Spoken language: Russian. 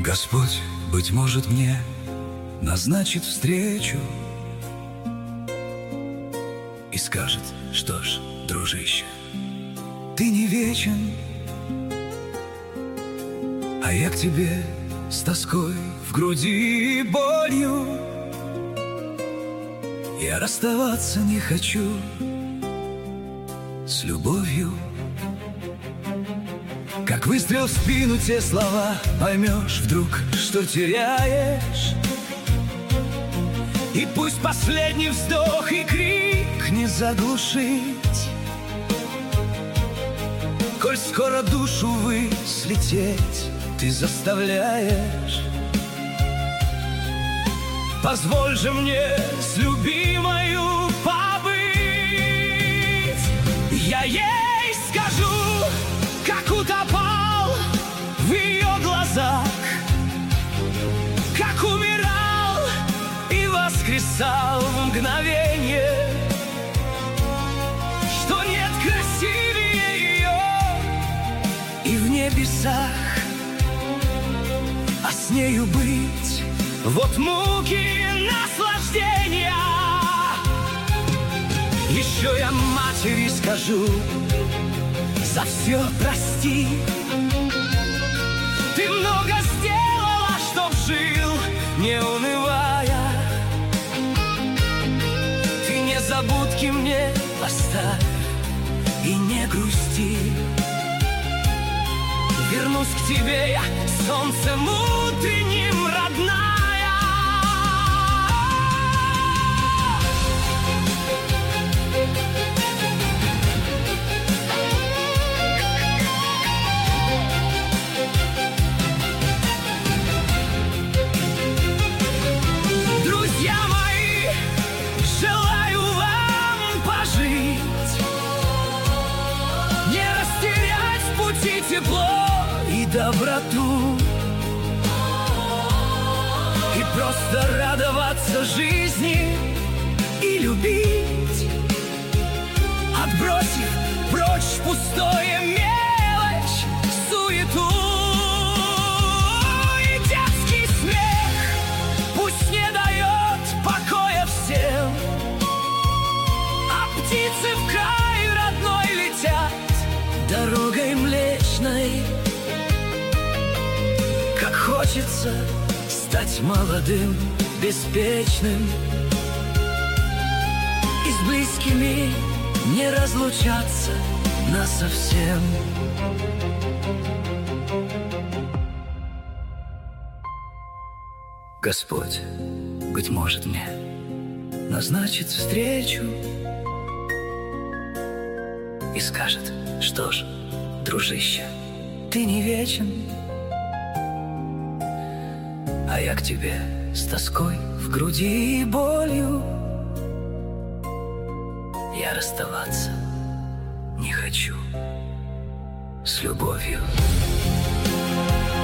Господь, быть может, мне назначит встречу и скажет: что ж, дружище, ты не вечен, а я к тебе с тоской в груди и болью. Я расставаться не хочу с любовью. Как выстрел в спину те слова, поймешь вдруг, что теряешь. И пусть последний вздох и крик не заглушить, коль скоро душу слететь ты заставляешь. Позволь же мне с любимою побыть. Я ей скажу, как утопал в ее глазах, как умирал и воскресал в мгновенье, что нет красивее ее и в небесах, а с нею быть — вот муки наслаждения. Еще я матери скажу: за все прости. Ты много сделала, чтоб жил, не унывая. Ты незабудки мне оставь и не грусти. Вернусь к тебе я солнцем утренним, родная. Друзья мои, желаю вам пожить, не растерять в пути тепло и доброту, и просто радоваться жизни и любить, отбросив прочь пустое, мелочь, суету. И детский смех пусть не дает покоя всем, а птицы в край родной летят дорогой млечной. Как хочется стать молодым, беспечным и с близкими не разлучаться насовсем. Господь, быть может, мне назначит встречу и скажет: что ж, дружище, ты не вечен, а я к тебе с тоской в груди и болью. Я расставаться не хочу с любовью.